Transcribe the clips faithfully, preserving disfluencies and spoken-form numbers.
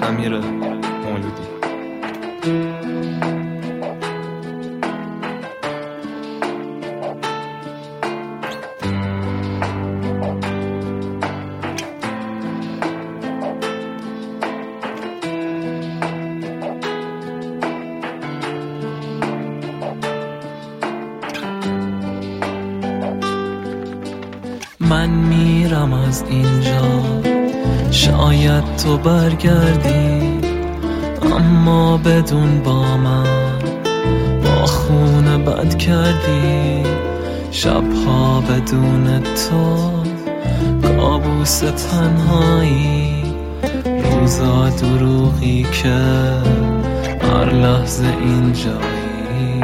امیر مولودی. من میرم از اینجا، شاید تو برگردی، اما بدون با من با خونه بد کردی. شبها بدون تو کابوس تنهایی، روزا دروغی که هر لحظه اینجایی.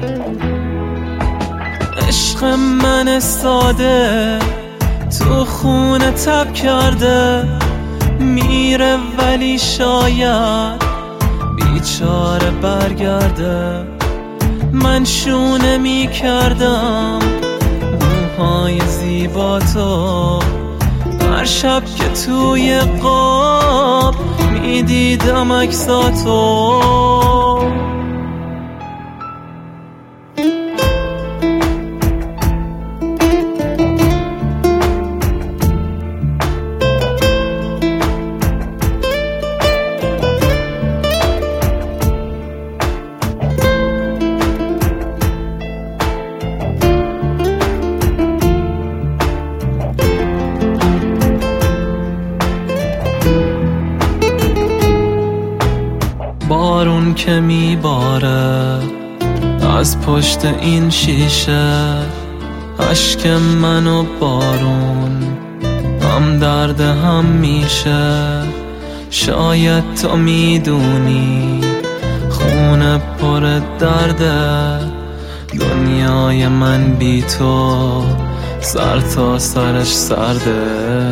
عشق من ساده تو خونه تب کرده، میره ولی شاید بیچاره برگرده. من شونه میکردم موهای زیبا تو، هر شب که توی قاب میدیدم عکساتو. بارون که میباره از پشت این شیشه، اشک من و بارون هم درد هم میشه. شاید تو میدونی خونه پر درده، دنیای من بی تو سر تا سرش سرده.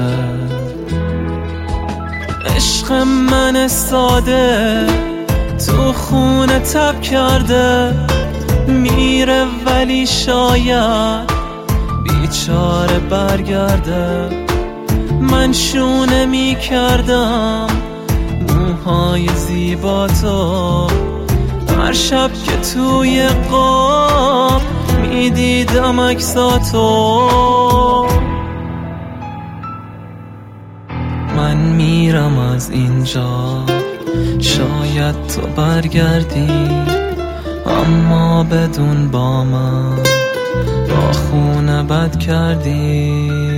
عشق من ساده تو خونه تب کرده، میره ولی شاید بیچاره برگرده. من شونه میکردم موهای زیبا تو، هر شب که توی قاب میدیدم عکساتو. من میرم از اینجا، شاید تو برگردی، اما بدون با من با خونه بد کردی.